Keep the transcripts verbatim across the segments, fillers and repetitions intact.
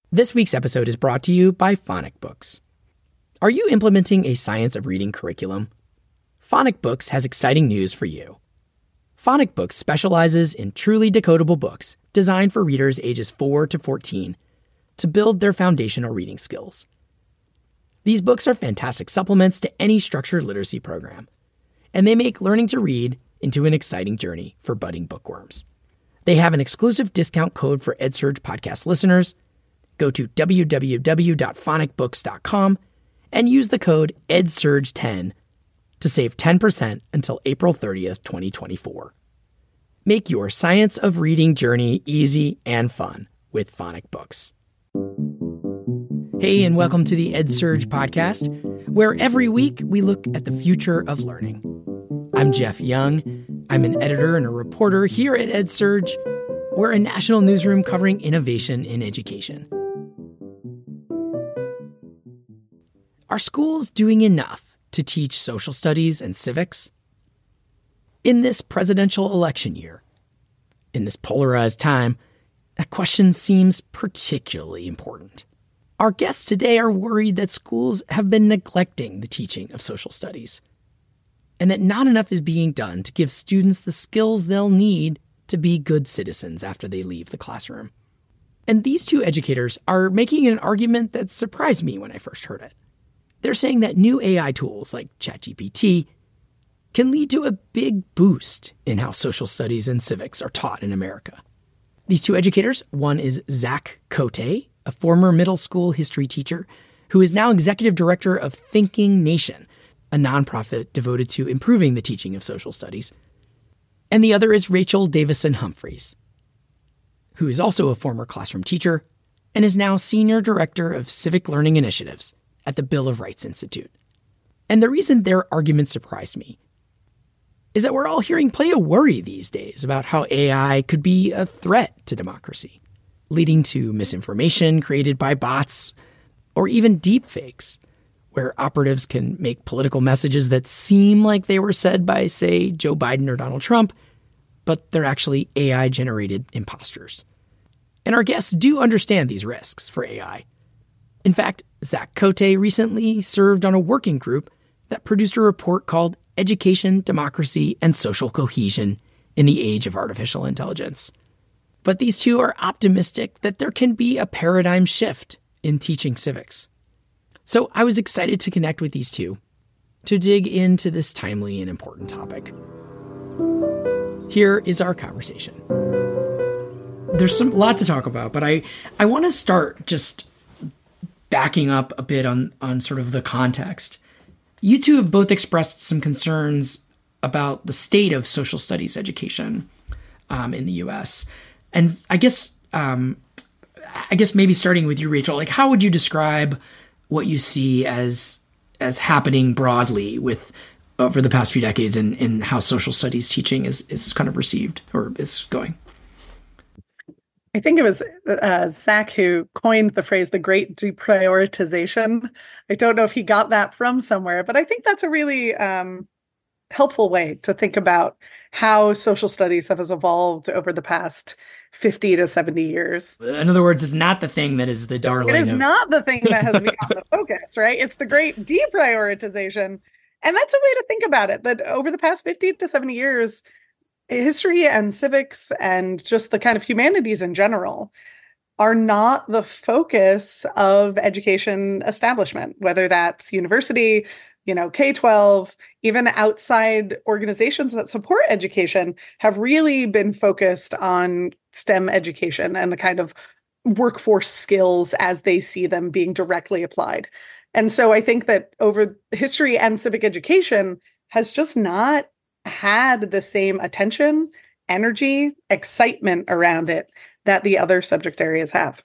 This week's episode is brought to you by Phonic Books. Are you implementing a science of reading curriculum? Phonic Books has exciting news for you. Phonic Books specializes in truly decodable books designed for readers ages four to fourteen to build their foundational reading skills. These books are fantastic supplements to any structured literacy program, and they make learning to read into an exciting journey for budding bookworms. They have an exclusive discount code for EdSurge podcast listeners. Go to w w w dot phonic books dot com and use the code E D surge ten to save ten percent until April thirtieth, twenty twenty-four. Make your science of reading journey easy and fun with Phonic Books. Hey, and welcome to the EdSurge podcast, where every week we look at the future of learning. I'm Jeff Young. I'm an editor and a reporter here at EdSurge. We're a national newsroom covering innovation in education. Are schools doing enough to teach social studies and civics? In this presidential election year, in this polarized time, that question seems particularly important. Our guests today are worried that schools have been neglecting the teaching of social studies, and that not enough is being done to give students the skills they'll need to be good citizens after they leave the classroom. And these two educators are making an argument that surprised me when I first heard it. They're saying that new A I tools like ChatGPT can lead to a big boost in how social studies and civics are taught in America. These two educators, one is Zach Cote, a former middle school history teacher who is now executive director of Thinking Nation, a nonprofit devoted to improving the teaching of social studies. And the other is Rachel Davison Humphreys, who is also a former classroom teacher and is now senior director of civic learning initiatives at the Bill of Rights Institute. And the reason their argument surprised me is that we're all hearing plenty of worry these days about how A I could be a threat to democracy, leading to misinformation created by bots or even deepfakes, where operatives can make political messages that seem like they were said by, say, Joe Biden or Donald Trump, but they're actually A I-generated imposters. And our guests do understand these risks for A I. In fact, Zach Cote recently served on a working group that produced a report called Education, Democracy, and Social Cohesion in the Age of Artificial Intelligence. But these two are optimistic that there can be a paradigm shift in teaching civics. So I was excited to connect with these two to dig into this timely and important topic. Here is our conversation. There's some lot to talk about, but I, I want to start just backing up a bit on, on sort of the context. You two have both expressed some concerns about the state of social studies education um, in the U S. And I guess, um, I guess maybe starting with you, Rachel, like how would you describe what you see as as happening broadly with over the past few decades and in, in how social studies teaching is is kind of received or is going? I think it was uh, Zach who coined the phrase, the great deprioritization. I don't know if he got that from somewhere, but I think that's a really um, helpful way to think about how social studies have evolved over the past fifty to seventy years. In other words, it's not the thing that is the darling. It is of... not the thing that has become the focus, right? It's the great deprioritization. And that's a way to think about it, that over the past fifty to seventy years, history and civics and just the kind of humanities in general are not the focus of education establishment, whether that's university, you know, K twelve, even outside organizations that support education have really been focused on STEM education and the kind of workforce skills as they see them being directly applied. And so I think that over history and civic education has just not had the same attention, energy, excitement around it that the other subject areas have.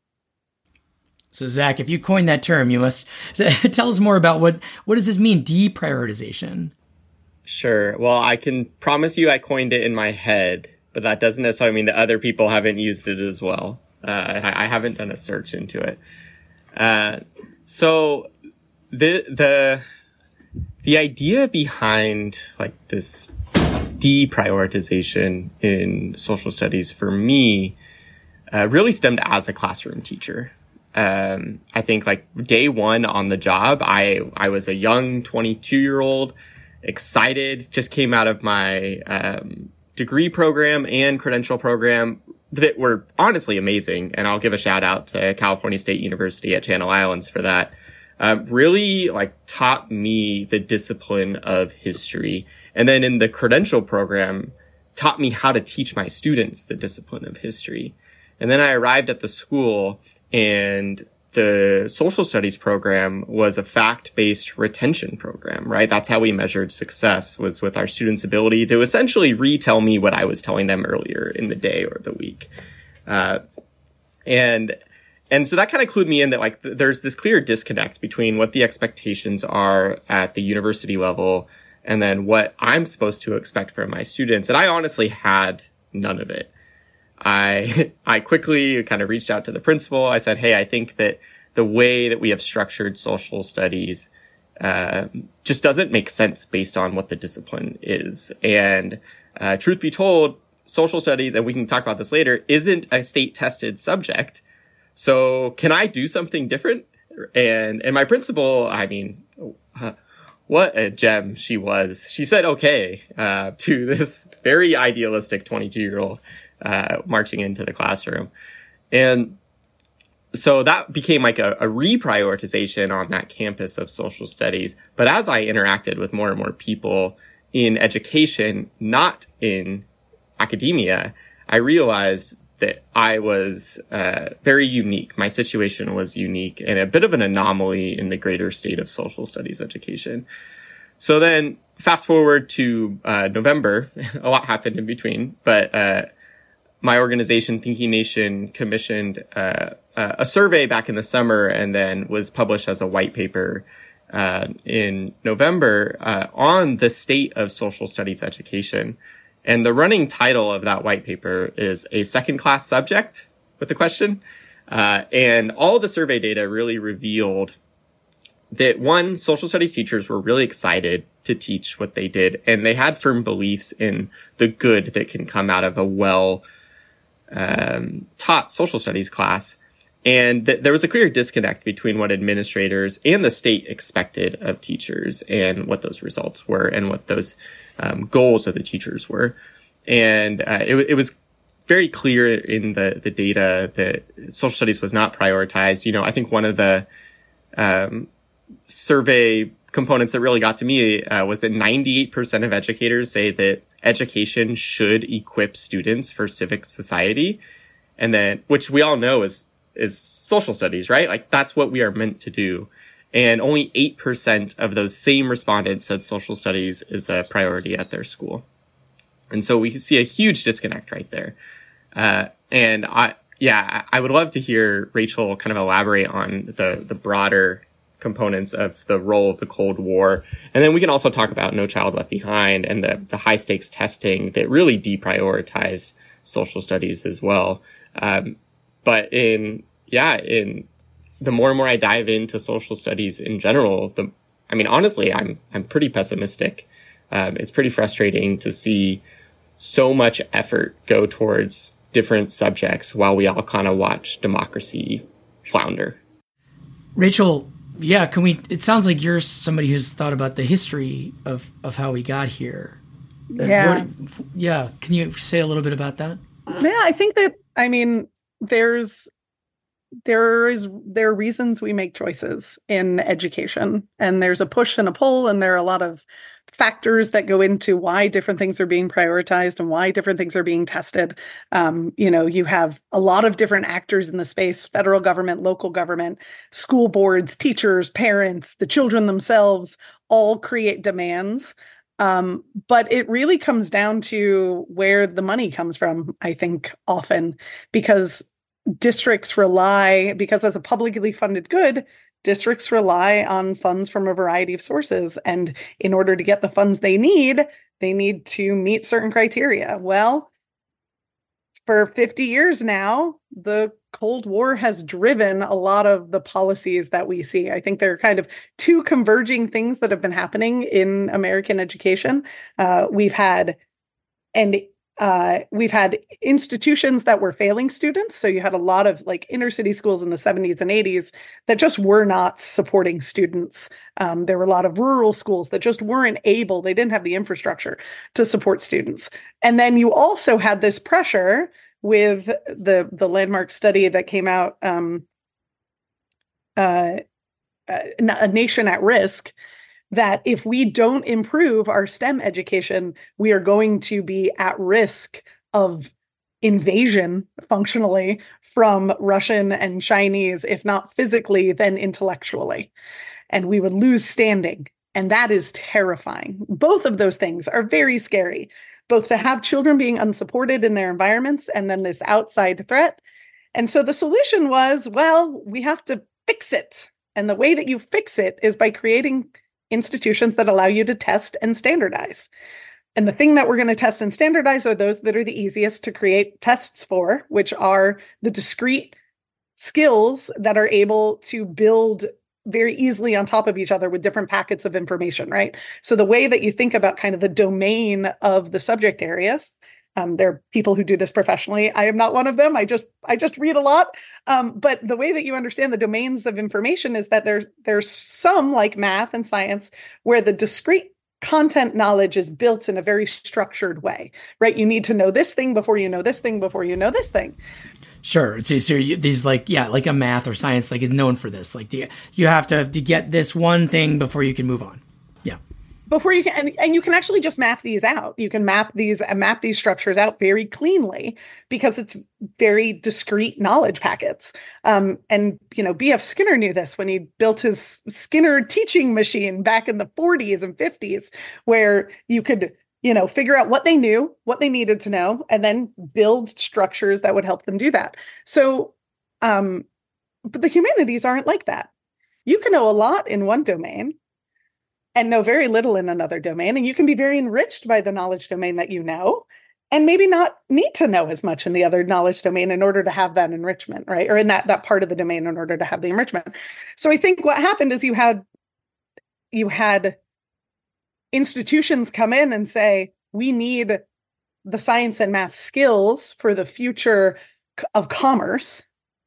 So, Zach, if you coined that term, you must tell us more about what, what does this mean, deprioritization? Sure. Well, I can promise you I coined it in my head, but that doesn't necessarily mean that other people haven't used it as well. Uh, I, I haven't done a search into it. Uh, so the the the idea behind like this deprioritization in social studies for me uh, really stemmed as a classroom teacher. um, I think like day one on the job, I, I was a young twenty-two year old, excited, just came out of my, um, degree program and credential program that were honestly amazing. And I'll give a shout out to California State University at Channel Islands for that. Um, really like taught me the discipline of history. And then in the credential program, taught me how to teach my students the discipline of history. And then I arrived at the school, and the social studies program was a fact-based retention program, right? That's how we measured success, was with our students' ability to essentially retell me what I was telling them earlier in the day or the week. Uh, and, and so that kind of clued me in that like th- there's this clear disconnect between what the expectations are at the university level and then what I'm supposed to expect from my students. And I honestly had none of it. I, I quickly kind of reached out to the principal. I said, hey, I think that the way that we have structured social studies, uh, just doesn't make sense based on what the discipline is. And, uh, truth be told, social studies, and we can talk about this later, isn't a state tested subject. So can I do something different? And, and my principal, I mean, uh, what a gem she was. She said, okay, uh, to this very idealistic twenty-two year old. Uh, marching into the classroom. And so that became like a, a reprioritization on that campus of social studies. But as I interacted with more and more people in education, not in academia, I realized that I was uh, very unique. My situation was unique and a bit of an anomaly in the greater state of social studies education. So then fast forward to uh, November, a lot happened in between, but uh my organization, Thinking Nation, commissioned uh, a survey back in the summer and then was published as a white paper uh, in November uh, on the state of social studies education. And the running title of that white paper is A Second Class Subject, with the question. Uh, and all the survey data really revealed that, one, social studies teachers were really excited to teach what they did, and they had firm beliefs in the good that can come out of a well Um, taught social studies class. And th- there was a clear disconnect between what administrators and the state expected of teachers and what those results were and what those um, goals of the teachers were. And uh, it, it was very clear in the, the data that social studies was not prioritized. You know, I think one of the um, survey components that really got to me uh, was that ninety-eight percent of educators say that education should equip students for civic society. And then, which we all know is, is social studies, right? Like that's what we are meant to do. And only eight percent of those same respondents said social studies is a priority at their school. And so we see a huge disconnect right there. Uh, and I, yeah, I would love to hear Rachel kind of elaborate on the, the broader components of the role of the Cold War. And then we can also talk about No Child Left Behind and the, the high stakes testing that really deprioritized social studies as well. Um, but in, yeah, in the more and more I dive into social studies in general, the, I mean, honestly, I'm, I'm pretty pessimistic. Um, it's pretty frustrating to see so much effort go towards different subjects while we all kind of watch democracy flounder. Rachel, yeah, can we, it sounds like you're somebody who's thought about the history of, of how we got here. Yeah. What, yeah. Can you say a little bit about that? Yeah, I think that, I mean, there's, there is, there are reasons we make choices in education, and there's a push and a pull, and there are a lot of factors that go into why different things are being prioritized and why different things are being tested. Um, you know, you have a lot of different actors in the space: federal government, local government, school boards, teachers, parents, the children themselves, all create demands. Um, but it really comes down to where the money comes from, I think, often, because districts rely, because as a publicly funded good, districts rely on funds from a variety of sources. And in order to get the funds they need, they need to meet certain criteria. Well, for fifty years now, the Cold War has driven a lot of the policies that we see. I think there are kind of two converging things that have been happening in American education. Uh, we've had an Uh, we've had institutions that were failing students. So you had a lot of like inner city schools in the seventies and eighties that just were not supporting students. Um, there were a lot of rural schools that just weren't able, they didn't have the infrastructure to support students. And then you also had this pressure with the, the landmark study that came out, um, uh, A Nation at Risk, that if we don't improve our STEM education, we are going to be at risk of invasion functionally from Russian and Chinese, if not physically, then intellectually. And we would lose standing. And that is terrifying. Both of those things are very scary, both to have children being unsupported in their environments and then this outside threat. And so the solution was, well, we have to fix it. And the way that you fix it is by creating institutions that allow you to test and standardize. And the thing that we're going to test and standardize are those that are the easiest to create tests for, which are the discrete skills that are able to build very easily on top of each other with different packets of information, right? So the way that you think about kind of the domain of the subject areas, Um, there are people who do this professionally. I am not one of them. I just I just read a lot. Um, but the way that you understand the domains of information is that there's there's some, like math and science, where the discrete content knowledge is built in a very structured way, right? You need to know this thing before you know this thing before you know this thing. Sure. So, so you, these like, yeah, like a math or science, like is known for this. Like you, you have to, to get this one thing before you can move on. Yeah. Before you can, and, and you can actually just map these out. You can map these uh, map these structures out very cleanly because it's very discrete knowledge packets. Um, and you know, B F Skinner knew this when he built his Skinner teaching machine back in the forties and fifties, where you could, you know, figure out what they knew, what they needed to know, and then build structures that would help them do that. So, um, but the humanities aren't like that. You can know a lot in one domain and know very little in another domain. And you can be very enriched by the knowledge domain that you know, and maybe not need to know as much in the other knowledge domain in order to have that enrichment, right? Or in that, that part of the domain in order to have the enrichment. So I think what happened is you had, you had institutions come in and say, we need the science and math skills for the future of commerce,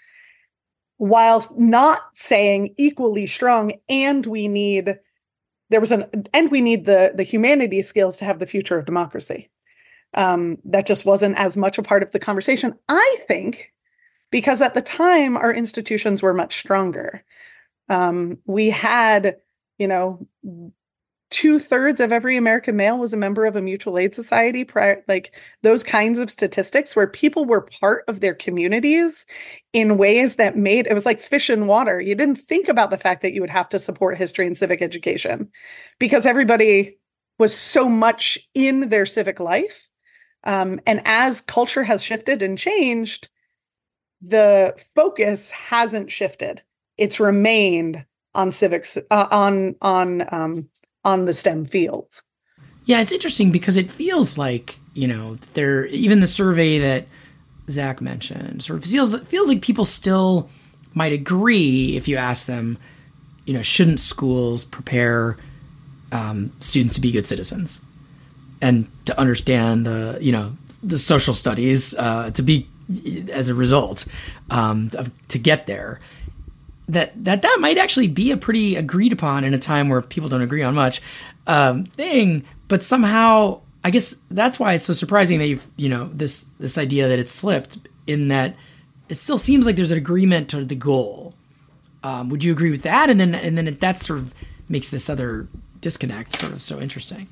whilst not saying equally strong, and we need There was an, and we need the, the humanities skills to have the future of democracy. Um, that just wasn't as much a part of the conversation, I think, because at the time our institutions were much stronger. Um, we had, you know, two thirds of every American male was a member of a mutual aid society, prior, like those kinds of statistics where people were part of their communities in ways that made, it was like fish in water. You didn't think about the fact that you would have to support history and civic education because everybody was so much in their civic life. Um, and as culture has shifted and changed, the focus hasn't shifted. It's remained on civics, uh, on, on, um, on the STEM fields. Yeah, it's interesting because it feels like, you know, there, even the survey that Zach mentioned sort of feels, feels like people still might agree if you ask them, you know, shouldn't schools prepare um, students to be good citizens and to understand the, you know, the social studies uh, to be, as a result, um, of, to get there. That, that that might actually be a pretty agreed upon in a time where people don't agree on much um, thing, but somehow I guess that's why it's so surprising that you've, you know, this this idea that it's slipped, in that it still seems like there's an agreement toward the goal. Um, would you agree with that? And then and then it, that sort of makes this other disconnect sort of so interesting.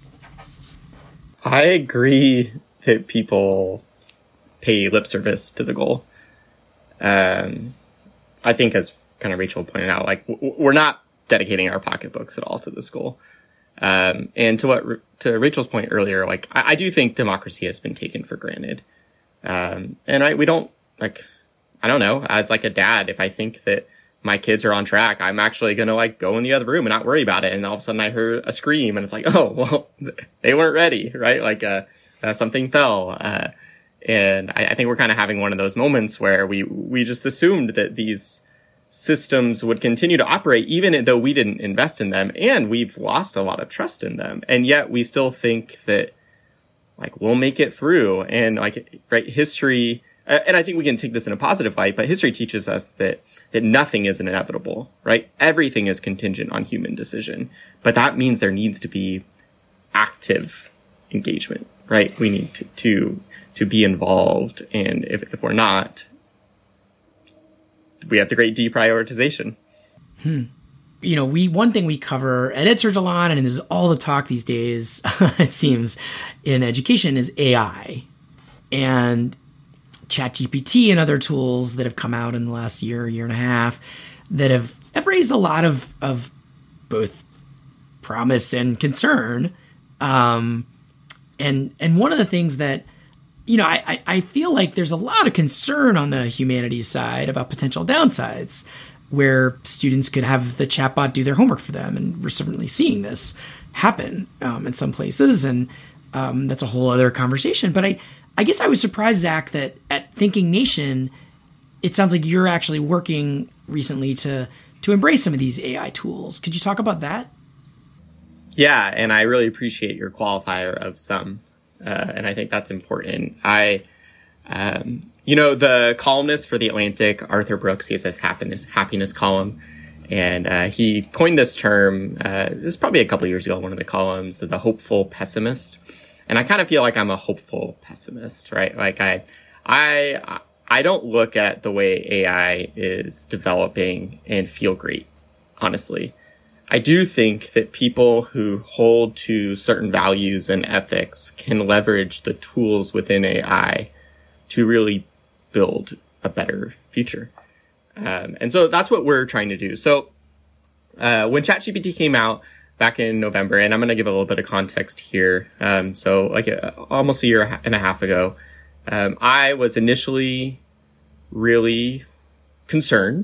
I agree that people pay lip service to the goal. Um, I think, as kind of Rachel pointed out, like w- we're not dedicating our pocketbooks at all to this goal. Um, and to what, to Rachel's point earlier, like I, I do think democracy has been taken for granted. Um, and I, we don't like, I don't know, as like a dad, if I think that my kids are on track, I'm actually going to like go in the other room and not worry about it. And all of a sudden I heard a scream and it's like, oh, well, they weren't ready, right? Like, uh, uh something fell. Uh, and I, I think we're kind of having one of those moments where we, we just assumed that these systems would continue to operate even though we didn't invest in them, and we've lost a lot of trust in them. And yet we still think that like we'll make it through. And like, right, history, and I think we can take this in a positive light, but history teaches us that, that nothing is inevitable, right? Everything is contingent on human decision, but that means there needs to be active engagement, right? We need to, to, to be involved. And if, if we're not, we have the great deprioritization. Hmm. You know, we one thing we cover at EdSurge a lot, and this is all the talk these days, it seems, in education is A I. And ChatGPT and other tools that have come out in the last year, year and a half, that have, have raised a lot of, of both promise and concern. Um, and and one of the things that, you know, I, I, I feel like there's a lot of concern on the humanities side about potential downsides, where students could have the chatbot do their homework for them. And we're certainly seeing this happen um, in some places. And um, that's a whole other conversation. But I, I guess I was surprised, Zach, that at Thinking Nation, it sounds like you're actually working recently to to embrace some of these A I tools. Could you talk about that? Yeah, and I really appreciate your qualifier of some. Uh, and I think that's important. I, um, you know, the columnist for The Atlantic, Arthur Brooks, he has this happiness, happiness column. And uh, he coined this term, uh, it was probably a couple of years ago, one of the columns, the hopeful pessimist. And I kind of feel like I'm a hopeful pessimist, right? Like I, I, I don't look at the way A I is developing and feel great, honestly. I do think that people who hold to certain values and ethics can leverage the tools within A I to really build a better future. Um, and so that's what we're trying to do. So uh, when ChatGPT came out back in November, and I'm going to give a little bit of context here. Um, so like a, almost a year and a half ago, um, I was initially really concerned,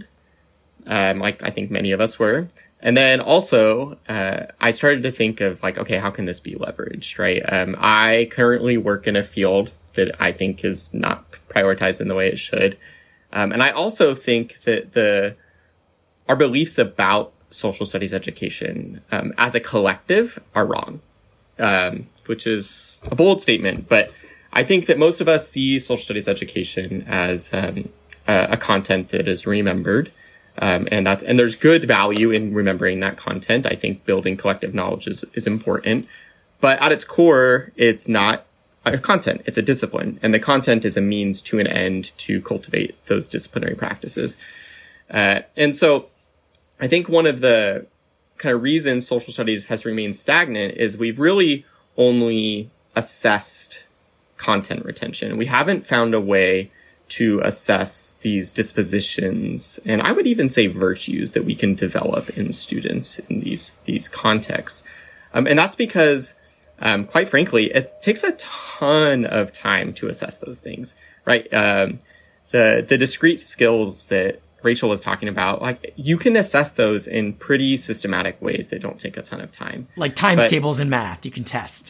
um, like I think many of us were. And then also, uh, I started to think of like, okay, how can this be leveraged, right? Um, I currently work in a field that I think is not prioritized in the way it should. Um, and I also think that the, our beliefs about social studies education, um, as a collective are wrong, um, which is a bold statement, but I think that most of us see social studies education as, um, a, a content that is remembered. Um, and that's, and there's good value in remembering that content. I think building collective knowledge is, is important, but at its core, it's not a content. It's a discipline, and the content is a means to an end to cultivate those disciplinary practices. Uh, and so I think one of the kind of reasons social studies has remained stagnant is we've really only assessed content retention. We haven't found a way to assess these dispositions, and I would even say virtues that we can develop in students in these these contexts. Um, and that's because, um, quite frankly, it takes a ton of time to assess those things, right? Um, the the discrete skills that Rachel was talking about, like you can assess those in pretty systematic ways that don't take a ton of time. Like times but, tables in math, you can test.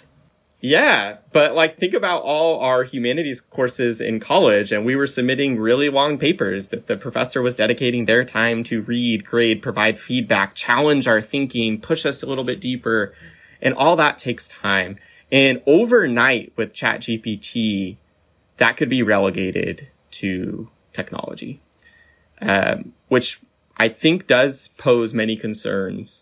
Yeah, but like think about all our humanities courses in college, and we were submitting really long papers that the professor was dedicating their time to read, grade, provide feedback, challenge our thinking, push us a little bit deeper, and all that takes time. And overnight with ChatGPT, that could be relegated to technology, um, which I think does pose many concerns.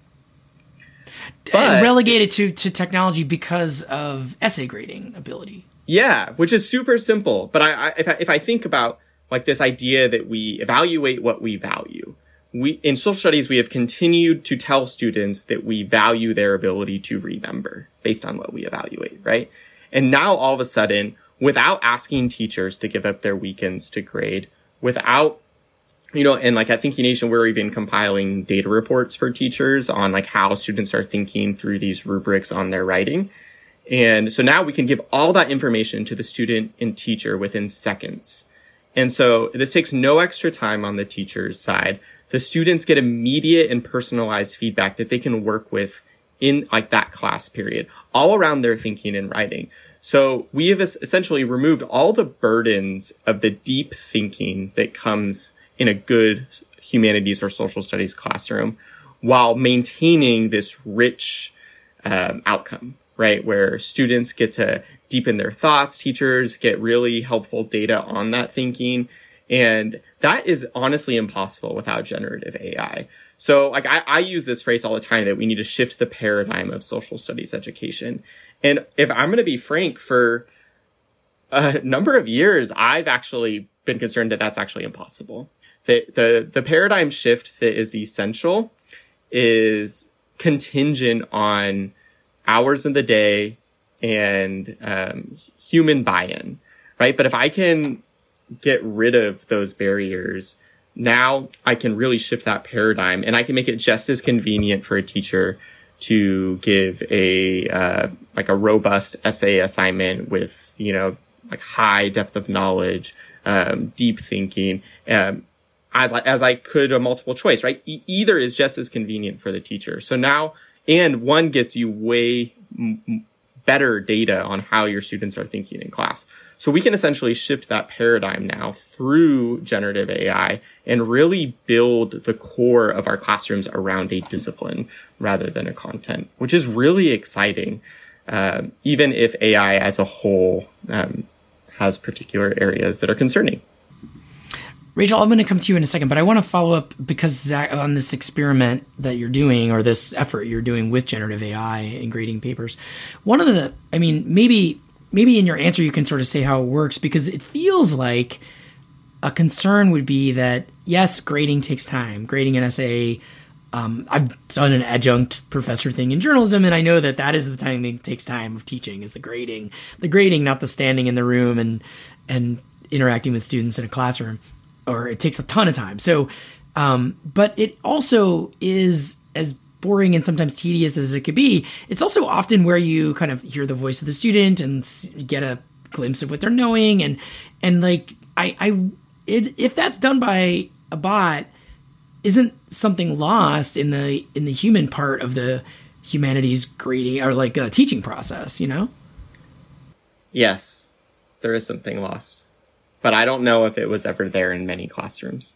But, relegated to, to technology because of essay grading ability. Yeah, which is super simple. But I, I, if I if I think about like this idea that we evaluate what we value, we in social studies we have continued to tell students that we value their ability to remember based on what we evaluate, right? And now all of a sudden, without asking teachers to give up their weekends to grade, without You know, and like at Thinking Nation, we're even compiling data reports for teachers on like how students are thinking through these rubrics on their writing. And so now we can give all that information to the student and teacher within seconds. And so this takes no extra time on the teacher's side. The students get immediate and personalized feedback that they can work with in like that class period, all around their thinking and writing. So we have essentially removed all the burdens of the deep thinking that comes in a good humanities or social studies classroom while maintaining this rich um, outcome, right? Where students get to deepen their thoughts, teachers get really helpful data on that thinking. And that is honestly impossible without generative A I. So like I, I use this phrase all the time that we need to shift the paradigm of social studies education. And if I'm going to be frank, for a number of years, I've actually been concerned that that's actually impossible. The, the, the paradigm shift that is essential is contingent on hours in the day and um, human buy-in, right? But if I can get rid of those barriers, now I can really shift that paradigm, and I can make it just as convenient for a teacher to give a uh, like a robust essay assignment with, you know, like high depth of knowledge, um, deep thinking, um, as I, as I could a multiple choice, right? E- either is just as convenient for the teacher. So now, and one gets you way m- better data on how your students are thinking in class. So we can essentially shift that paradigm now through generative A I and really build the core of our classrooms around a discipline rather than a content, which is really exciting, um, even if A I as a whole um, has particular areas that are concerning. Rachel, I'm going to come to you in a second, but I want to follow up because Zach, on this experiment that you're doing, or this effort you're doing with generative A I in grading papers. One of the, I mean, maybe maybe in your answer you can sort of say how it works, because it feels like a concern would be that, yes, grading takes time. Grading an essay, um, I've done an adjunct professor thing in journalism, and I know that that is the time that takes time of teaching, is the grading. The grading, not the standing in the room and and interacting with students in a classroom. Or it takes a ton of time. So, um, but it also is as boring and sometimes tedious as it could be. It's also often where you kind of hear the voice of the student and get a glimpse of what they're knowing. And, and like, I, I, it, if that's done by a bot, isn't something lost in the, in the human part of the humanities grading or like a teaching process, you know? Yes, there is something lost. But I don't know if it was ever there in many classrooms.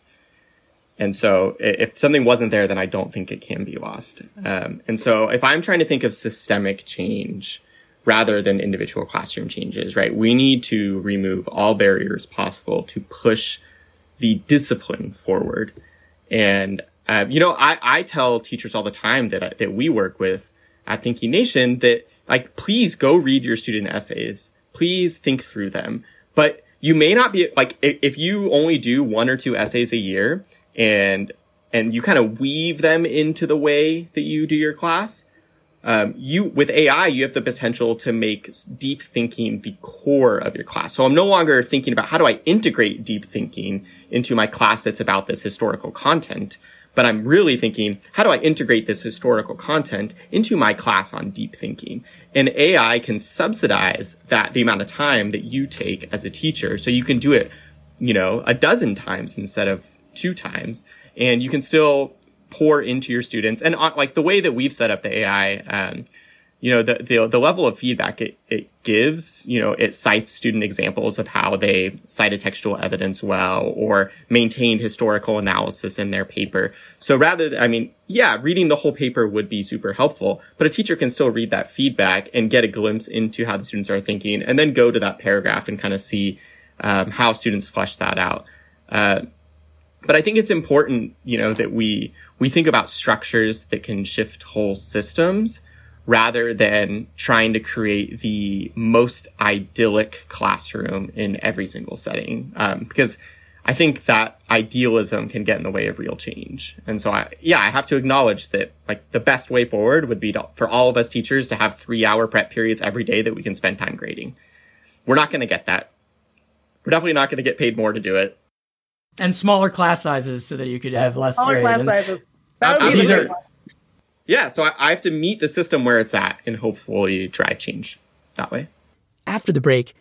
And so if something wasn't there, then I don't think it can be lost. Um, and so if I'm trying to think of systemic change rather than individual classroom changes, right, we need to remove all barriers possible to push the discipline forward. And, uh, you know, I, I tell teachers all the time that, that we work with at Thinking Nation that, like, please go read your student essays. Please think through them. But you may not be, like, if you only do one or two essays a year and and you kind of weave them into the way that you do your class, um, you with A I, you have the potential to make deep thinking the core of your class. So I'm no longer thinking about how do I integrate deep thinking into my class that's about this historical content, but I'm really thinking, how do I integrate this historical content into my class on deep thinking? And A I can subsidize that, the amount of time that you take as a teacher. So you can do it, you know, a dozen times instead of two times. And you can still pour into your students. And uh, like the way that we've set up the A I, um, you know, the, the, the level of feedback it, it gives, you know, it cites student examples of how they cited textual evidence well or maintained historical analysis in their paper. So rather than, I mean, yeah, reading the whole paper would be super helpful, but a teacher can still read that feedback and get a glimpse into how the students are thinking and then go to that paragraph and kind of see um, how students flesh that out. Uh, but I think it's important, you know, that we, we think about structures that can shift whole systems, rather than trying to create the most idyllic classroom in every single setting. Um, because I think that idealism can get in the way of real change. And so I, yeah, I have to acknowledge that like the best way forward would be to, for all of us teachers to have three hour prep periods every day that we can spend time grading. We're not going to get that. We're definitely not going to get paid more to do it. And smaller class sizes so that you could have less smaller class and, sizes. That would be these the are, Yeah, so I, I have to meet the system where it's at and hopefully drive change that way. After the break,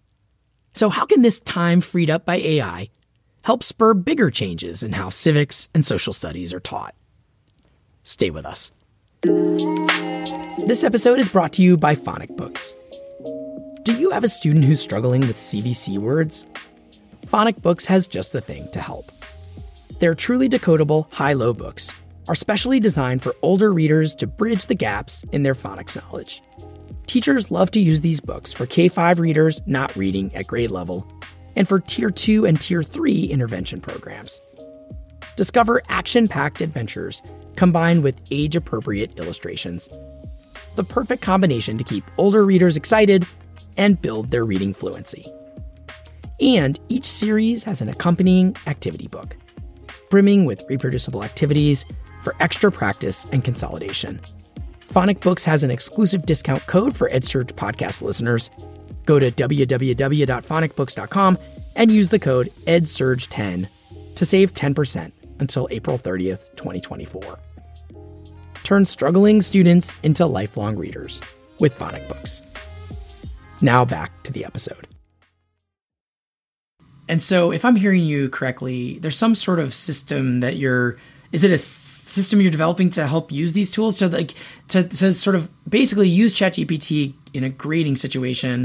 so how can this time freed up by A I help spur bigger changes in how civics and social studies are taught? Stay with us. This episode is brought to you by Phonic Books. Do you have a student who's struggling with C V C words? Phonic Books has just the thing to help. They're truly decodable, high-low books are specially designed for older readers to bridge the gaps in their phonics knowledge. Teachers love to use these books for K five readers not reading at grade level, and for Tier two and Tier three intervention programs. Discover action-packed adventures combined with age-appropriate illustrations. The perfect combination to keep older readers excited and build their reading fluency. And each series has an accompanying activity book, brimming with reproducible activities for extra practice and consolidation. Phonic Books has an exclusive discount code for EdSurge podcast listeners. Go to w w w dot phonic books dot com and use the code E D S U R G E ten to save ten percent until April thirtieth, twenty twenty-four. Turn struggling students into lifelong readers with Phonic Books. Now back to the episode. And so if I'm hearing you correctly, there's some sort of system that you're, is it a s- system you're developing to help use these tools to like, to, to sort of basically use ChatGPT in a grading situation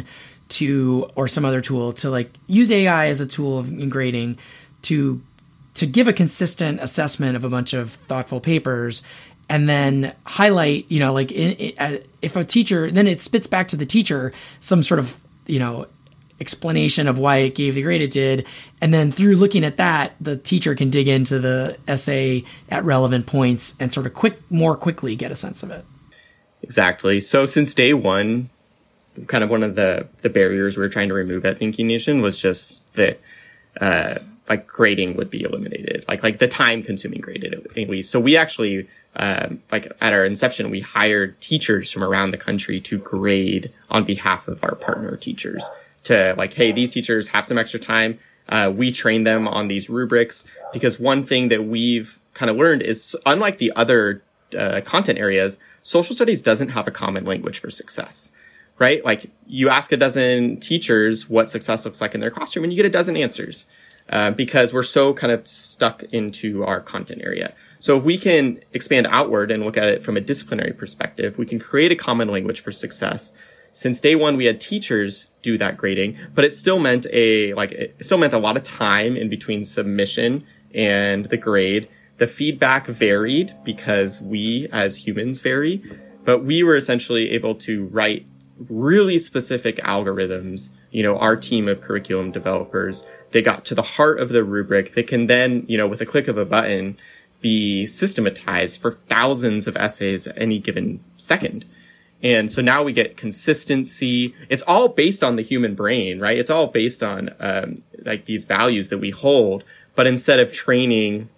to, or some other tool to like use A I as a tool of, in grading to, to give a consistent assessment of a bunch of thoughtful papers and then highlight, you know, like in, in, if a teacher, then it spits back to the teacher some sort of, you know, explanation of why it gave the grade it did. And then through looking at that, the teacher can dig into the essay at relevant points and sort of quick, more quickly get a sense of it. Exactly. So since day one, kind of one of the, the barriers we were trying to remove at Thinking Nation was just that, uh, like grading would be eliminated, like like the time consuming graded at least. So we actually, um, like at our inception, we hired teachers from around the country to grade on behalf of our partner teachers to like, hey, these teachers have some extra time. Uh, we train them on these rubrics because one thing that we've kind of learned is unlike the other uh, content areas, social studies doesn't have a common language for success, right? Like you ask a dozen teachers what success looks like in their classroom and you get a dozen answers. Uh, because we're so kind of stuck into our content area. So if we can expand outward and look at it from a disciplinary perspective, we can create a common language for success. Since day one, we had teachers do that grading, but it still meant a, like, it still meant a lot of time in between submission and the grade. The feedback varied because we as humans vary, but we were essentially able to write really specific algorithms, you know, our team of curriculum developers, they got to the heart of the rubric. They can then, you know, with a click of a button, be systematized for thousands of essays at any given second. And so now we get consistency. It's all based on the human brain, right? It's all based on, um, like these values that we hold. But instead of training,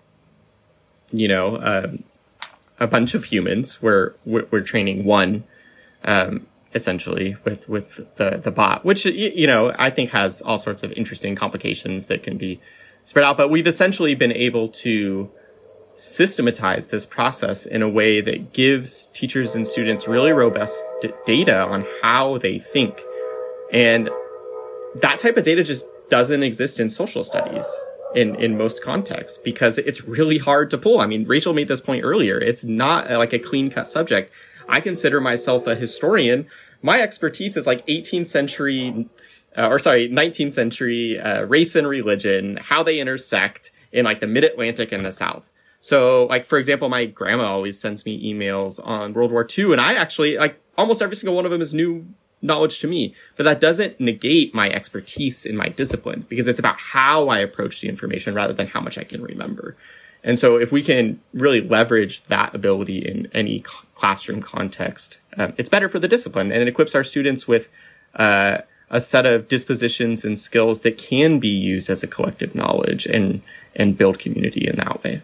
you know, uh, a bunch of humans, we're, we're, we're training one, um, essentially with, with the, the bot, which, you know, I think has all sorts of interesting complications that can be spread out. But we've essentially been able to systematize this process in a way that gives teachers and students really robust d- data on how they think. And that type of data just doesn't exist in social studies in, in most contexts because it's really hard to pull. I mean, Rachel made this point earlier. It's not like a clean cut subject. I consider myself a historian. My expertise is like eighteenth century, uh, or sorry, nineteenth century uh, race and religion, how they intersect in like the mid-Atlantic and the South. So like, for example, my grandma always sends me emails on World War Two, and I actually, like, almost every single one of them is new knowledge to me. But that doesn't negate my expertise in my discipline because it's about how I approach the information rather than how much I can remember. And so if we can really leverage that ability in any classroom context, um, it's better for the discipline, and it equips our students with uh, a set of dispositions and skills that can be used as a collective knowledge and and build community in that way.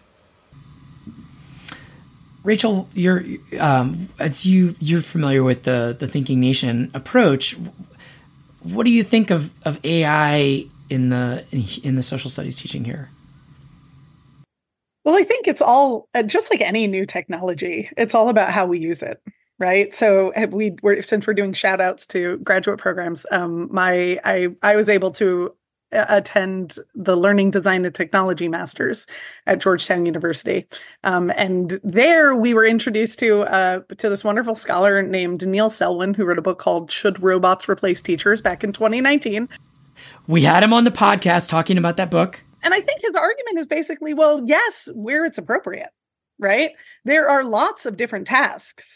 Rachel, you're um, as you you're familiar with the the Thinking Nation approach. What do you think of, of A I in the in the social studies teaching here? Well, I think it's all just like any new technology. It's all about how we use it, right? So we we're, since we're doing shout outs to graduate programs, um, my I I was able to attend the Learning Design and Technology Masters at Georgetown University, um, and there we were introduced to uh, to this wonderful scholar named Neil Selwyn, who wrote a book called "Should Robots Replace Teachers?" back in twenty nineteen. We had him on the podcast talking about that book. And I think his argument is basically, well, yes, where it's appropriate, right? There are lots of different tasks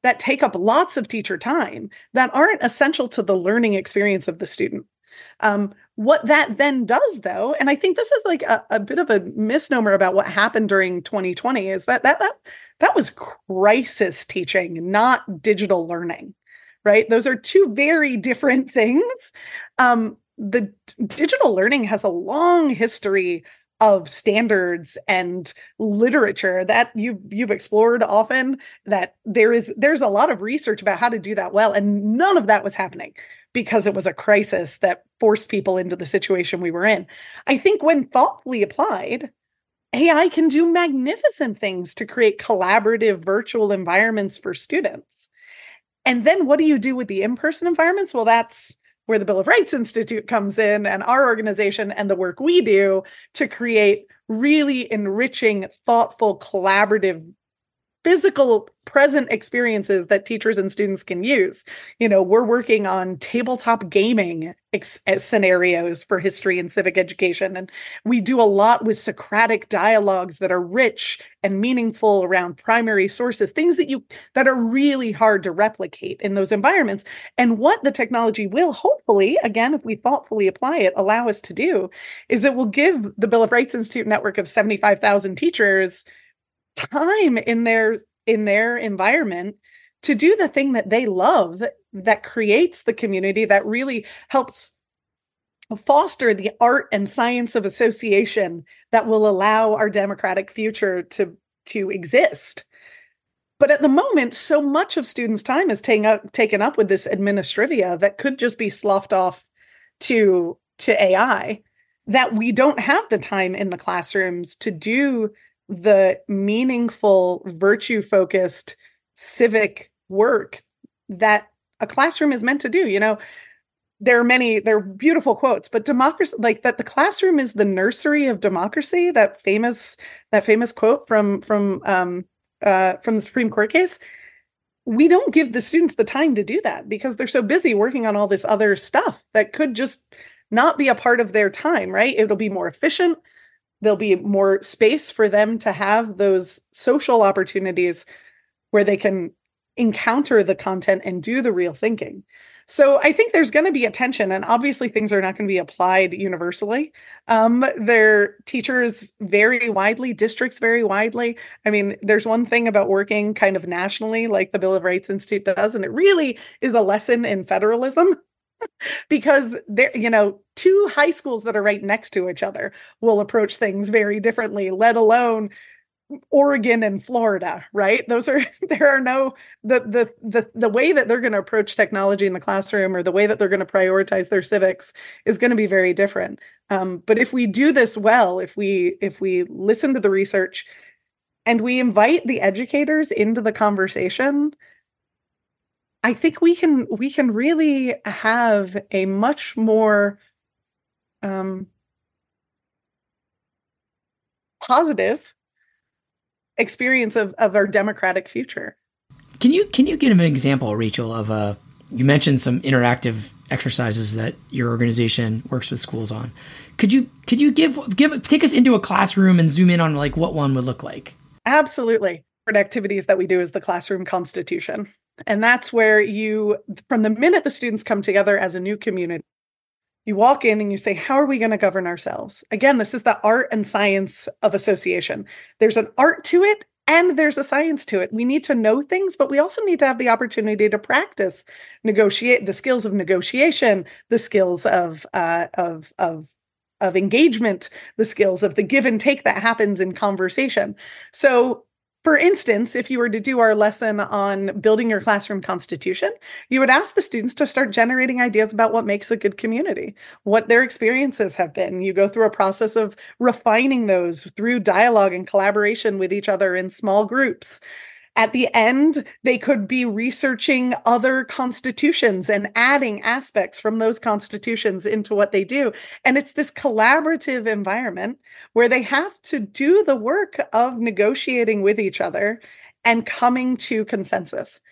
that take up lots of teacher time that aren't essential to the learning experience of the student. Um, what that then does, though, and I think this is like a, a bit of a misnomer about what happened during twenty twenty, is that that that that was crisis teaching, not digital learning, right? Those are two very different things. Um, the digital learning has a long history of standards and literature that you've you've explored often, that there is there's a lot of research about how to do that well, and none of that was happening because it was a crisis that forced people into the situation we were in. I think when thoughtfully applied, A I can do magnificent things to create collaborative virtual environments for students. And then what do you do with the in-person environments? Well, that's where the Bill of Rights Institute comes in, and our organization and the work we do to create really enriching, thoughtful, collaborative, physical present experiences that teachers and students can use. You know, we're working on tabletop gaming ex- scenarios for history and civic education. And we do a lot with Socratic dialogues that are rich and meaningful around primary sources, things that you that are really hard to replicate in those environments. And what the technology will hopefully, again, if we thoughtfully apply it, allow us to do is it will give the Bill of Rights Institute network of seventy-five thousand teachers time in their in their environment to do the thing that they love, that creates the community, that really helps foster the art and science of association that will allow our democratic future to, to exist. But at the moment, so much of students' time is taken up, taken up with this administrivia that could just be sloughed off to, to A I, that we don't have the time in the classrooms to do the meaningful, virtue-focused civic work that a classroom is meant to do. You know, there are many, there are beautiful quotes, but democracy, like that the classroom is the nursery of democracy, that famous, that famous quote from, from, um, uh, from the Supreme Court case. We don't give the students the time to do that because they're so busy working on all this other stuff that could just not be a part of their time, right? It'll be more efficient. There'll be more space for them to have those social opportunities where they can encounter the content and do the real thinking. So I think there's going to be a tension, and obviously things are not going to be applied universally. Um, their teachers vary widely, districts vary widely. I mean, there's one thing about working kind of nationally, like the Bill of Rights Institute does, and it really is a lesson in federalism. Because there, you know, two high schools that are right next to each other will approach things very differently, let alone Oregon and Florida, right? Those are, there are no, the the the the way that they're going to approach technology in the classroom or the way that they're going to prioritize their civics is going to be very different. Um, but if we do this well, if we if we listen to the research and we invite the educators into the conversation, I think we can we can really have a much more um, positive experience of, of our democratic future. Can you can you give an example, Rachel, of a, you mentioned some interactive exercises that your organization works with schools on. Could you could you give give take us into a classroom and zoom in on like what one would look like? Absolutely. Activities that we do is the classroom constitution. And that's where you, from the minute the students come together as a new community, you walk in and you say, how are we going to govern ourselves? Again, this is the art and science of association. There's an art to it and there's a science to it. We need to know things, but we also need to have the opportunity to practice, negotiate the skills of negotiation, the skills of, uh, of, of, of engagement, the skills of the give and take that happens in conversation. So, for instance, if you were to do our lesson on building your classroom constitution, you would ask the students to start generating ideas about what makes a good community, what their experiences have been. You go through a process of refining those through dialogue and collaboration with each other in small groups. At the end, they could be researching other constitutions and adding aspects from those constitutions into what they do. And it's this collaborative environment where they have to do the work of negotiating with each other and coming to consensus.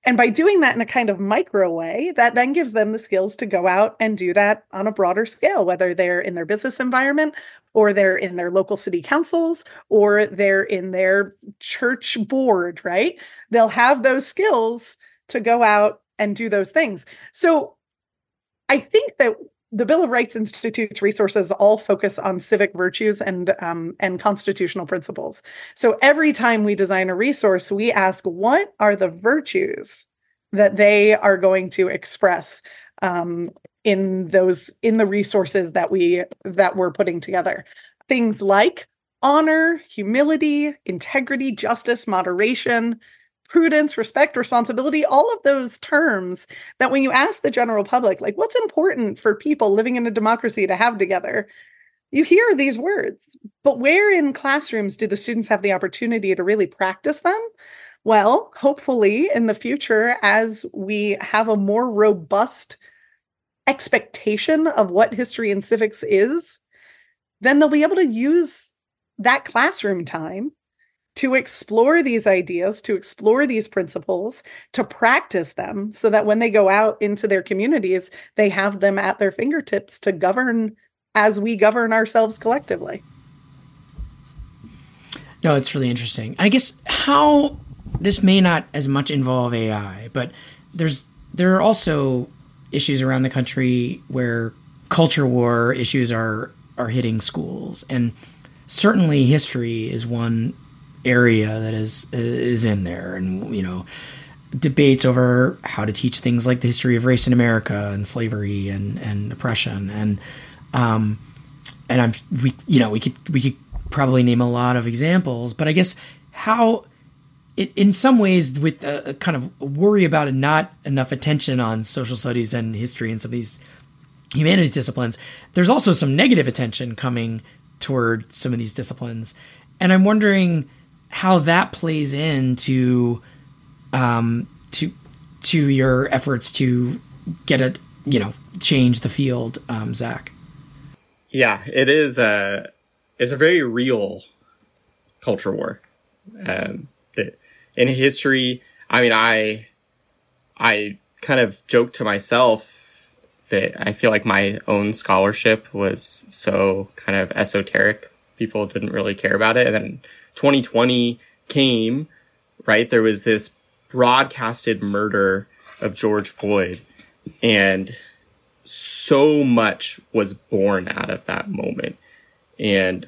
And by doing that in a kind of micro way, that then gives them the skills to go out and do that on a broader scale, whether they're in their business environment or they're in their local city councils or they're in their church board, right? They'll have those skills to go out and do those things. So I think that the Bill of Rights Institute's resources all focus on civic virtues and um, and constitutional principles. So every time we design a resource, we ask, what are the virtues that they are going to express um, in those in the resources that we that we're putting together? Things like honor, humility, integrity, justice, moderation, prudence, respect, responsibility, all of those terms that when you ask the general public, like what's important for people living in a democracy to have together, you hear these words. But where in classrooms do the students have the opportunity to really practice them? Well, hopefully in the future, as we have a more robust expectation of what history and civics is, then they'll be able to use that classroom time to explore these ideas, to explore these principles, to practice them so that when they go out into their communities, they have them at their fingertips to govern as we govern ourselves collectively. No, it's really interesting. I guess how this may not as much involve A I, but there's there are also issues around the country where culture war issues are are hitting schools, and certainly history is one area that is is in there, and you know, debates over how to teach things like the history of race in America and slavery and and oppression, and um and I'm we you know we could we could probably name a lot of examples, but I guess how it, in some ways with a, a kind of worry about not enough attention on social studies and history and some of these humanities disciplines, there's also some negative attention coming toward some of these disciplines, and I'm wondering how that plays into um, to to your efforts to get it, you know, change the field, um, Zach. Yeah, it is a it's a very real culture war. Um, that in history, I mean, I I kind of joke to myself that I feel like my own scholarship was so kind of esoteric. People didn't really care about it, and then twenty twenty came, right? There was this broadcasted murder of George Floyd, and so much was born out of that moment. And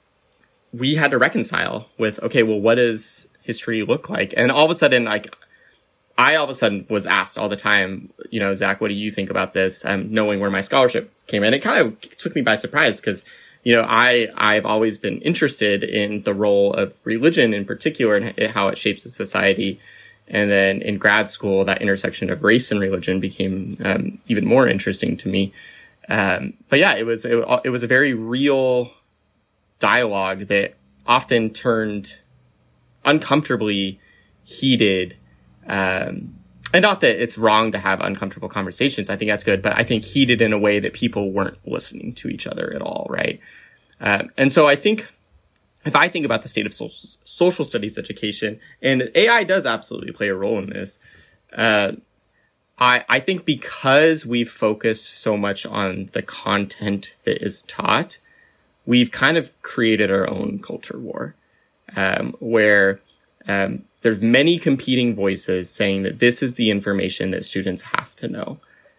we had to reconcile with, okay, well, what does history look like? And all of a sudden, like, I all of a sudden was asked all the time, you know, Zach, what do you think about this? Um, knowing where my scholarship came in, it kind of took me by surprise because, you know, I, I've always been interested in the role of religion in particular and how it shapes a society. And then in grad school, that intersection of race and religion became um, even more interesting to me. Um, but yeah, it was, it, it was a very real dialogue that often turned uncomfortably heated. Um, and not that it's wrong to have uncomfortable conversations. I think that's good, but I think heated in a way that people weren't listening to each other at all, right? Um, and so I think if I think about the state of social, social studies education, and A I does absolutely play a role in this, uh, I, I think because we've focused so much on the content that is taught, we've kind of created our own culture war, um, where um, there's many competing voices saying that this is the information that students have to know.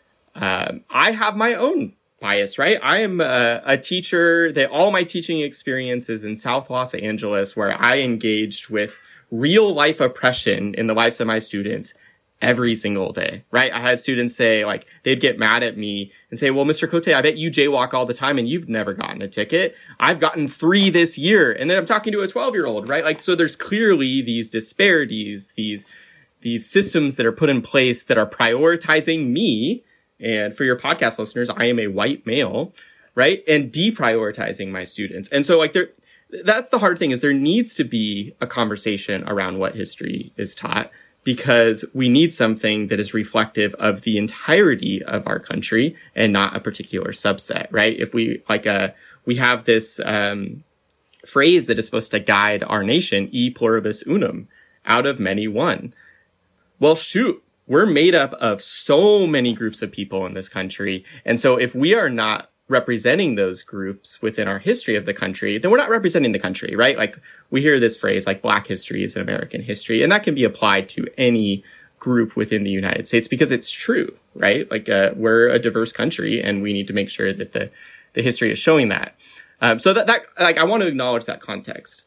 Um, I have my own bias, right? I am a, a teacher that all my teaching experience is in South Los Angeles, where I engaged with real life oppression in the lives of my students every single day, right? I had students say, like, they'd get mad at me and say, well, Mister Cote, I bet you jaywalk all the time and you've never gotten a ticket. I've gotten three this year. And then I'm talking to a twelve year old, right? Like, so there's clearly these disparities, these, these systems that are put in place that are prioritizing me. And for your podcast listeners, I am a white male, right? And deprioritizing my students. And so, like, there, that's the hard thing, is there needs to be a conversation around what history is taught, because we need something that is reflective of the entirety of our country and not a particular subset, right? If we, like, uh, we have this, um, phrase that is supposed to guide our nation, e pluribus unum, out of many one. Well, shoot. we're made up of so many groups of people in this country. And so if we are not representing those groups within our history of the country, then we're not representing the country, right? Like we hear this phrase like Black history is an American history, and that can be applied to any group within the United States because it's true, right? Like uh, we're a diverse country and we need to make sure that the, the history is showing that. Um, so that, that, like, I want to acknowledge that context.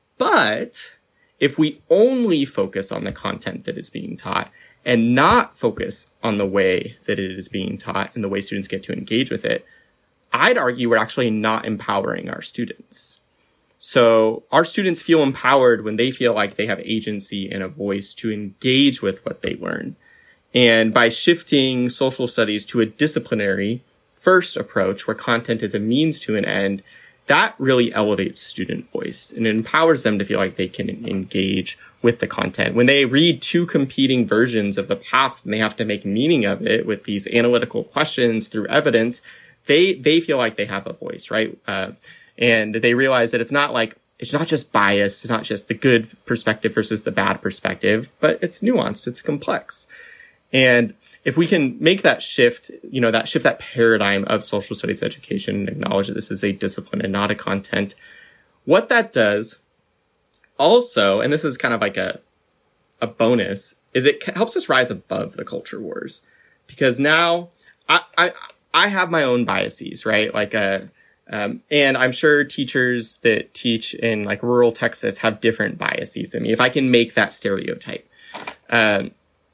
But if we only focus on the content that is being taught and not focus on the way that it is being taught and the way students get to engage with it, I'd argue we're actually not empowering our students. So our students feel empowered when they feel like they have agency and a voice to engage with what they learn. And by shifting social studies to a disciplinary first approach where content is a means to an end, that really elevates student voice and it empowers them to feel like they can engage with the content. When they read two competing versions of the past and they have to make meaning of it with these analytical questions through evidence, they they feel like they have a voice, right? Uh, and they realize that it's not like, it's not just bias, it's not just the good perspective versus the bad perspective, but it's nuanced, it's complex. And if we can make that shift, you know, that shift, that paradigm of social studies education and acknowledge that this is a discipline and not a content, what that does also, and this is kind of like a, a bonus, is it helps us rise above the culture wars. Because now I, I, I have my own biases, right? Like, uh, um, and I'm sure teachers that teach in like rural Texas have different biases than me, if I can make that stereotype. Um,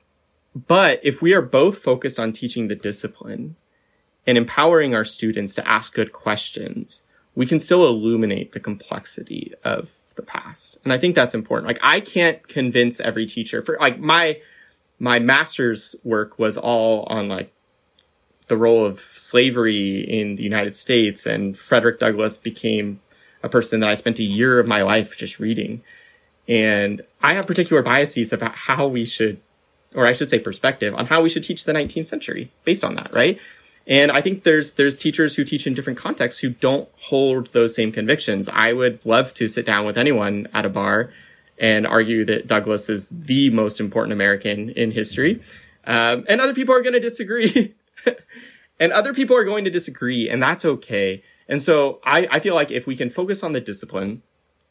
but if we are both focused on teaching the discipline and empowering our students to ask good questions, we can still illuminate the complexity of the past. And I think that's important. Like, I can't convince every teacher for like my, my master's work was all on like the role of slavery in the United States. And Frederick Douglass became a person that I spent a year of my life just reading. And I have particular biases about how we should, or I should say perspective on how we should teach the nineteenth century based on that, right? And I think there's there's teachers who teach in different contexts who don't hold those same convictions. I would love to sit down with anyone at a bar and argue that Douglass is the most important American in history. Um, and other people are going to disagree. And other people are going to disagree, and that's okay. And so I, I feel like if we can focus on the discipline,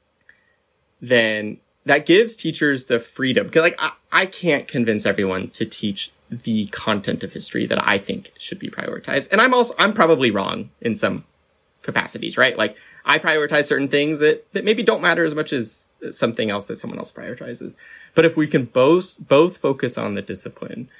then that gives teachers the freedom. Because like I, I can't convince everyone to teach the content of history that I think should be prioritized. And I'm also, I'm probably wrong in some capacities, right? Like I prioritize certain things that, that maybe don't matter as much as something else that someone else prioritizes. But if we can both, both focus on the discipline,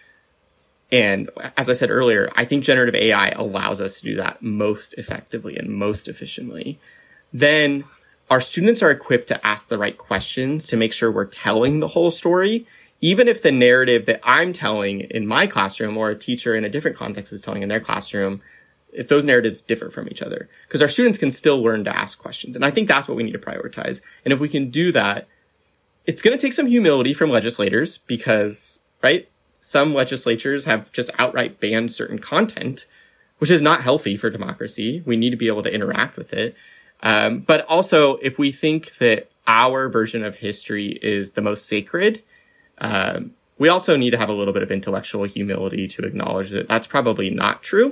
and as I said earlier, I think generative A I allows us to do that most effectively and most efficiently, then our students are equipped to ask the right questions to make sure we're telling the whole story, even if the narrative that I'm telling in my classroom or a teacher in a different context is telling in their classroom, if those narratives differ from each other, because our students can still learn to ask questions. And I think that's what we need to prioritize. And if we can do that, it's going to take some humility from legislators because, right, some legislatures have just outright banned certain content, which is not healthy for democracy. We need to be able to interact with it. Um, but also, if we think that our version of history is the most sacred, um, we also need to have a little bit of intellectual humility to acknowledge that that's probably not true.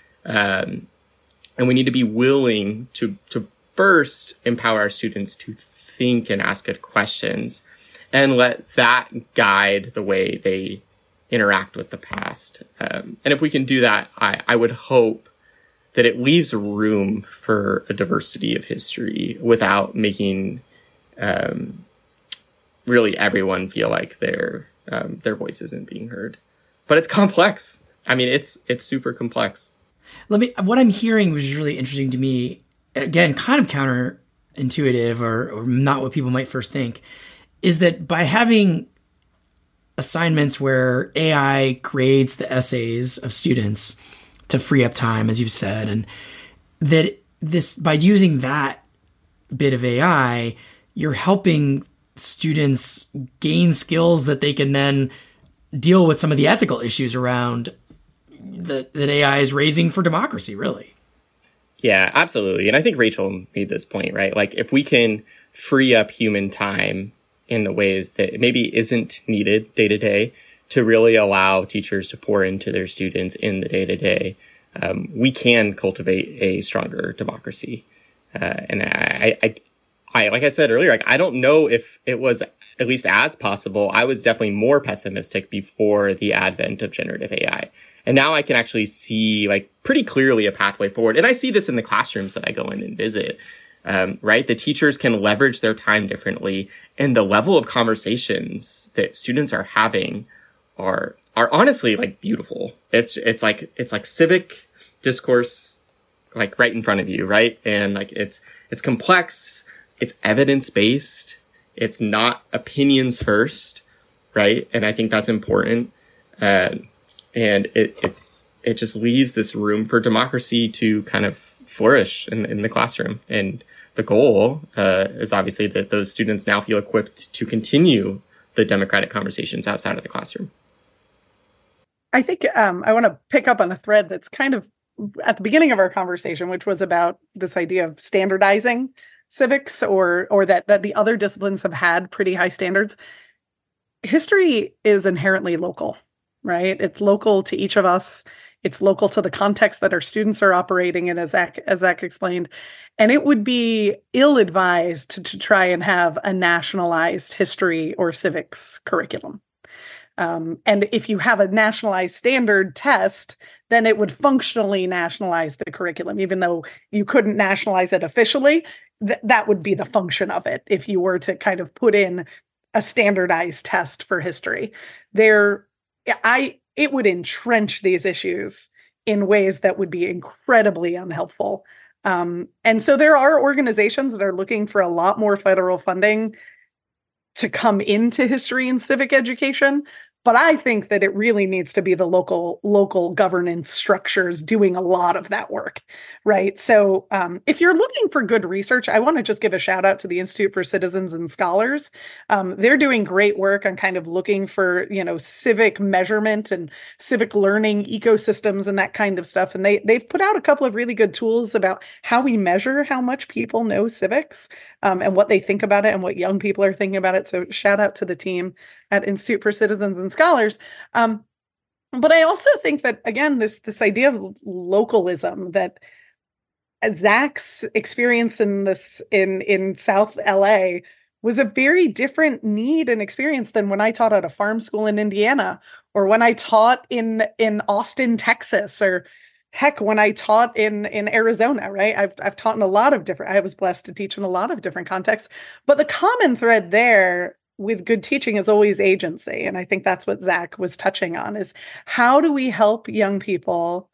Um, and we need to be willing to, to first empower our students to think and ask good questions and let that guide the way they interact with the past. Um, and if we can do that, I, I would hope that it leaves room for a diversity of history without making um, really everyone feel like their um, their voice isn't being heard. But it's complex. I mean, it's it's super complex. Let me. What I'm hearing, which is really interesting to me, again, kind of counterintuitive or, or not what people might first think, is that by having assignments where A I grades the essays of students to free up time, as you've said, and that this, by using that bit of A I, you're helping students gain skills that they can then deal with some of the ethical issues around that, that A I is raising for democracy, really. Yeah, absolutely. And I think Rachel made this point, right? Like if we can free up human time in the ways that it maybe isn't needed day to day to really allow teachers to pour into their students in the day-to-day, um, we can cultivate a stronger democracy. Uh, and I, I, I, like I said earlier, like, I don't know if it was at least as possible. I was definitely more pessimistic before the advent of generative A I. And now I can actually see, like, pretty clearly a pathway forward. And I see this in the classrooms that I go in and visit, um, right? The teachers can leverage their time differently. And the level of conversations that students are having are, are honestly, like, beautiful. It's, it's like, it's like civic discourse, like, right in front of you, right? And, like, it's, it's complex, it's evidence-based, it's not opinions first, right? And I think that's important. Uh, and it, it's, it just leaves this room for democracy to kind of flourish in, in the classroom. And the goal, uh, is obviously that those students now feel equipped to continue the democratic conversations outside of the classroom. I think, um, I want to pick up on a thread that's kind of at the beginning of our conversation, which was about this idea of standardizing civics, or or that that the other disciplines have had pretty high standards. History is inherently local, right? It's local to each of us. It's local to the context that our students are operating in, as Zach, as Zach explained. And it would be ill-advised to, to try and have a nationalized history or civics curriculum. Um, and if you have a nationalized standard test, then it would functionally nationalize the curriculum, even though you couldn't nationalize it officially. Th- that would be the function of it if you were to kind of put in a standardized test for history. There, I it would entrench these issues in ways that would be incredibly unhelpful. Um, and so there are organizations that are looking for a lot more federal funding to come into history and civic education. But I think that it really needs to be the local local governance structures doing a lot of that work, right? So um, if you're looking for good research, I want to just give a shout out to the Institute for Citizens and Scholars. Um, they're doing great work on kind of looking for, you know, civic measurement and civic learning ecosystems and that kind of stuff. And they, they've put out a couple of really good tools about how we measure how much people know civics, um, and what they think about it and what young people are thinking about it. So shout out to the team at Institute for Citizens and Scholars. Um, but I also think that, again, this this idea of localism, that Zach's experience in this in in South L A was a very different need and experience than when I taught at a farm school in Indiana, or when I taught in in Austin, Texas, or heck, when I taught in in Arizona, right? I've I've taught in a lot of different. I was blessed to teach in a lot of different contexts, but the common thread there with good teaching is always agency. And I think that's what Zach was touching on, is how do we help young people?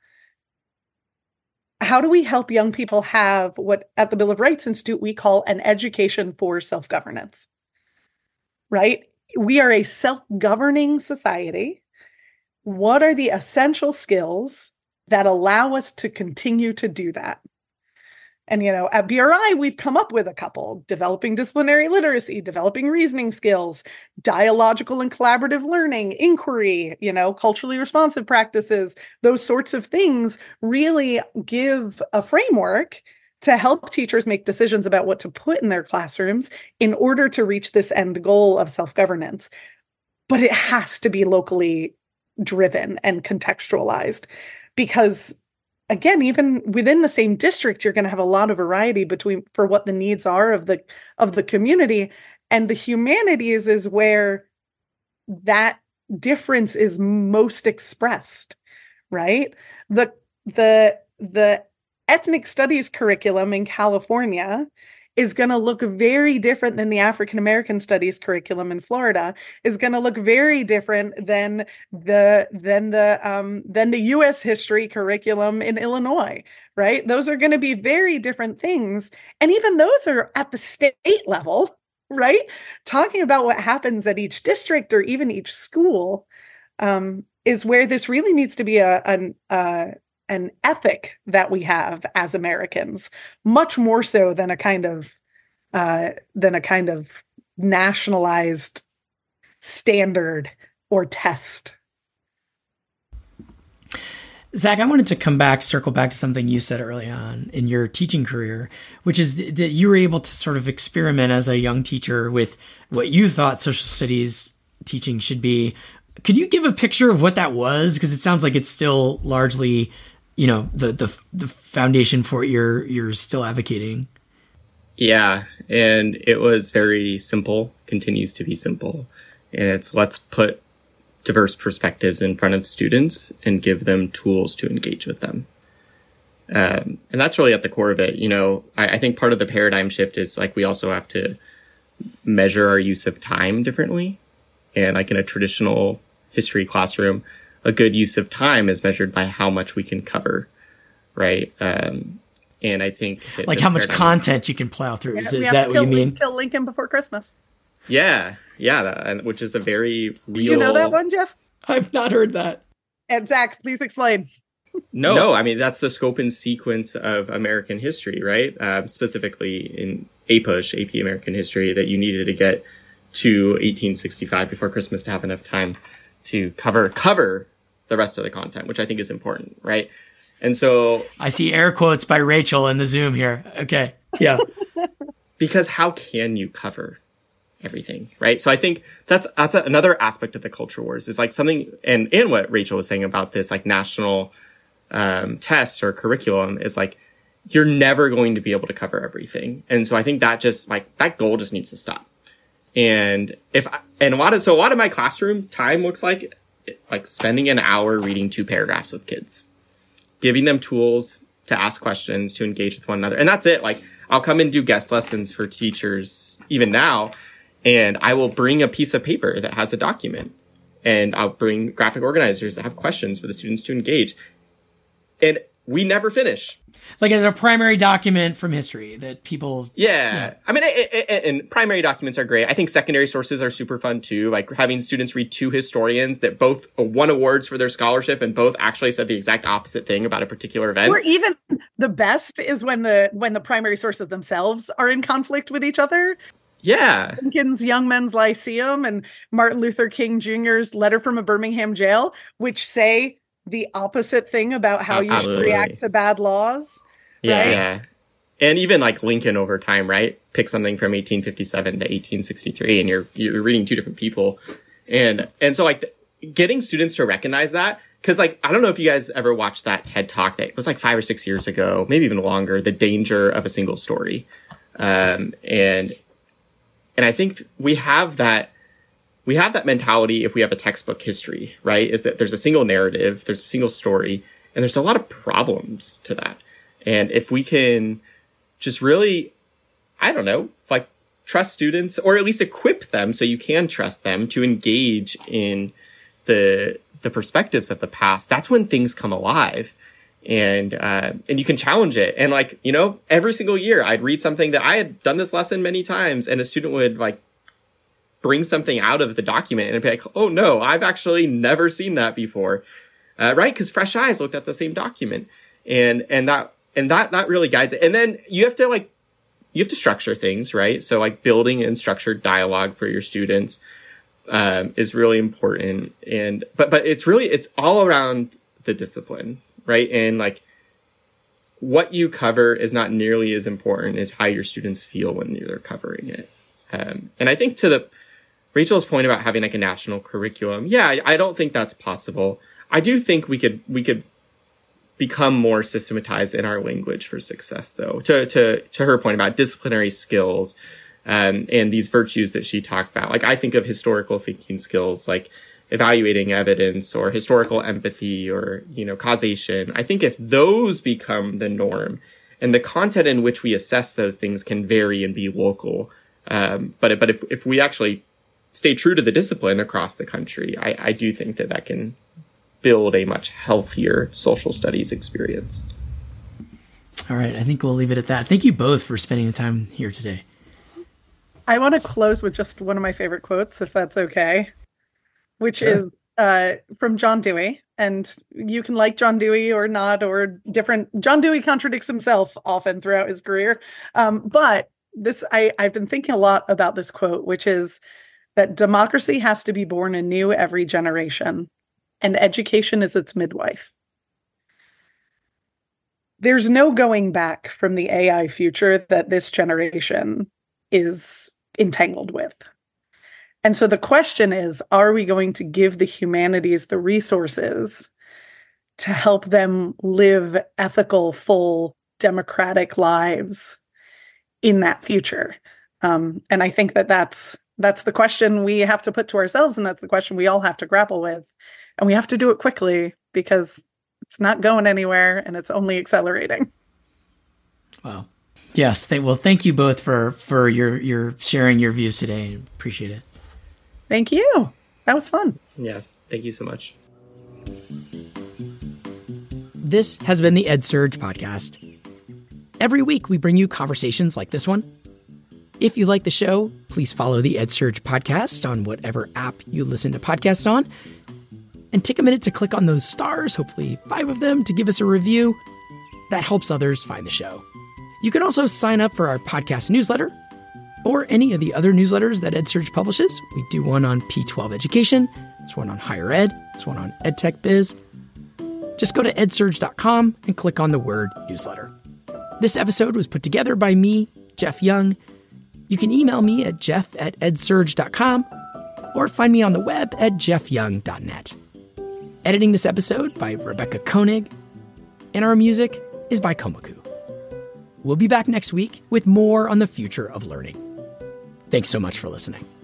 How do we help young people have what at the Bill of Rights Institute we call an education for self-governance, right? We are a self-governing society. What are the essential skills that allow us to continue to do that? And, you know, at B R I, we've come up with a couple: developing disciplinary literacy, developing reasoning skills, dialogical and collaborative learning, inquiry, you know, culturally responsive practices. Those sorts of things really give a framework to help teachers make decisions about what to put in their classrooms in order to reach this end goal of self-governance. But it has to be locally driven and contextualized, because again, even within the same district, you're going to have a lot of variety between for what the needs are of the of the community. And the humanities is where that difference is most expressed, right? The the the ethnic studies curriculum in California is going to look very different than the African American studies curriculum in Florida, is going to look very different than the than the um, than the U S history curriculum in Illinois, right? Those are going to be very different things. And even those are at the state level, right? Talking about what happens at each district or even each school um, is where this really needs to be a, an, uh, an ethic that we have as Americans, much more so than a kind of uh, than a kind of nationalized standard or test. Zach, I wanted to come back, circle back to something you said early on in your teaching career, which is that you were able to sort of experiment as a young teacher with what you thought social studies teaching should be, could you give a picture of what that was? Because it sounds like it's still largely, you know, the the the foundation for what you're you're still advocating. Yeah, and it was very simple, continues to be simple. And it's let's put diverse perspectives in front of students and give them tools to engage with them. Um, and that's really at the core of it. You know, I, I think part of the paradigm shift is like we also have to measure our use of time differently. And like in a traditional history classroom, a good use of time is measured by how much we can cover, right? Um, and I think like how much content is, you can plow through. Yeah, is is that what you mean? Kill Lincoln before Christmas. Yeah, yeah, that, and which is a very real. Do you know that one, Jeff? I've not heard that. And Zach, please explain. No, no, I mean that's the scope and sequence of American history, right? Um, specifically in A P U S H, A P American History, that you needed to get to eighteen sixty-five before Christmas to have enough time to cover cover the rest of the content, which I think is important, right? And so I see air quotes by Rachel in the Zoom here. Okay. Yeah. Because how can you cover everything, right? So I think that's that's a, another aspect of the culture wars is like something, and, and what Rachel was saying about this like national um, test or curriculum is like, you're never going to be able to cover everything. And so I think that just like, that goal just needs to stop. And if, I, and a lot of, so a lot of my classroom time looks like, like spending an hour reading two paragraphs with kids, giving them tools to ask questions, to engage with one another. And that's it. Like I'll come and do guest lessons for teachers even now. And I will bring a piece of paper that has a document, and I'll bring graphic organizers that have questions for the students to engage. And we never finish. Like it's a primary document from history that people. Yeah. yeah. I mean, it, it, and primary documents are great. I think secondary sources are super fun too. Like having students read two historians that both won awards for their scholarship and both actually said the exact opposite thing about a particular event. Or even the best is when the, when the primary sources themselves are in conflict with each other. Yeah. Lincoln's Young Men's Lyceum and Martin Luther King Junior's Letter from a Birmingham Jail, which say the opposite thing about how Absolutely. You should react to bad laws. Yeah, right? yeah. And even like Lincoln over time, right? Pick something from eighteen fifty-seven to eighteen sixty-three and you're you're reading two different people. And and so like the, getting students to recognize that, because like I don't know if you guys ever watched that TED Talk that was like five or six years ago, maybe even longer, The Danger of a Single Story. Um and and I think we have that we have that mentality if we have a textbook history, right? Is that there's a single narrative, there's a single story, and there's a lot of problems to that. And if we can just really, I don't know, like trust students, or at least equip them so you can trust them to engage in the the perspectives of the past, that's when things come alive. And uh, and you can challenge it. And like, you know, every single year I'd read something that I had done this lesson many times, and a student would like bring something out of the document and I'd be like, oh no, I've actually never seen that before. Uh, right? Because fresh eyes looked at the same document. And and that and that that really guides it. And then you have to like you have to structure things, right? So like building and structured dialogue for your students um, is really important. And but but it's really it's all around the discipline, right? And like what you cover is not nearly as important as how your students feel when they're covering it. Um, and I think to the Rachel's point about having like a national curriculum, yeah, I, I don't think that's possible. I do think we could we could become more systematized in our language for success, though. To to to her point about disciplinary skills um, and these virtues that she talked about, like I think of historical thinking skills, like evaluating evidence or historical empathy or you know causation. I think if those become the norm, and the content in which we assess those things can vary and be local, um, but but if if we actually stay true to the discipline across the country, I, I do think that that can build a much healthier social studies experience. All right. I think we'll leave it at that. Thank you both for spending the time here today. I want to close with just one of my favorite quotes, if that's okay, which sure. is uh, from John Dewey. And you can like John Dewey or not, or different. John Dewey contradicts himself often throughout his career. Um, but this, I, I've been thinking a lot about this quote, which is that democracy has to be born anew every generation, and education is its midwife. There's no going back from the A I future that this generation is entangled with. And so the question is, are we going to give the humanities the resources to help them live ethical, full, democratic lives in that future? Um, and I think that that's, that's the question we have to put to ourselves, and that's the question we all have to grapple with. And we have to do it quickly because it's not going anywhere and it's only accelerating. Wow. Yes. They, well, thank you both for, for your, your sharing your views today. Appreciate it. Thank you. That was fun. Yeah. Thank you so much. This has been the EdSurge podcast. Every week we bring you conversations like this one. If you like the show, please follow the EdSurge podcast on whatever app you listen to podcasts on. And take a minute to click on those stars, hopefully five of them, to give us a review. That helps others find the show. You can also sign up for our podcast newsletter or any of the other newsletters that EdSurge publishes. We do one on P twelve education. There's one on higher ed. There's one on EdTech Biz. Just go to edsurge dot com and click on the word newsletter. This episode was put together by me, Jeff Young. You can email me at jeff at edsurge dot com or find me on the web at jeff young dot net. Editing this episode by Rebecca Koenig, and our music is by Komaku. We'll be back next week with more on the future of learning. Thanks so much for listening.